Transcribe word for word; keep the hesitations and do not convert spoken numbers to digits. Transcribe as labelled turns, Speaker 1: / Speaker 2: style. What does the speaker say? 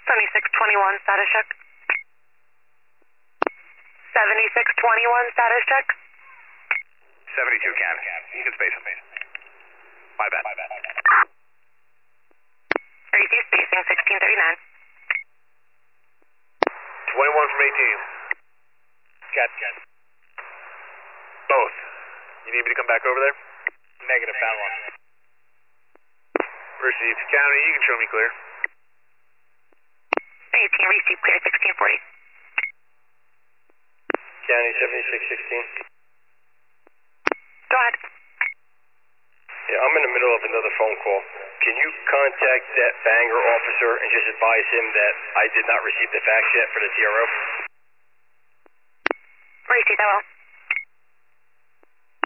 Speaker 1: seventy-six twenty-one, status check. seventy-six twenty-one, status check.
Speaker 2: seventy-two can. You can space him. My bad.
Speaker 1: thirty-two spacing, sixteen thirty-nine.
Speaker 2: twenty-one from eighteen. Cat. Both. You need me to come back over there?
Speaker 3: Negative, found one.
Speaker 2: Received. County, you can show me clear.
Speaker 1: eighteen, received, clear, sixteen forty.
Speaker 3: County seventy-six sixteen.
Speaker 1: Go ahead.
Speaker 3: Yeah, I'm in the middle of another phone call. Can you contact that Bangor officer and just advise him that I did not receive the fax yet for the T R O?
Speaker 1: Received, I will.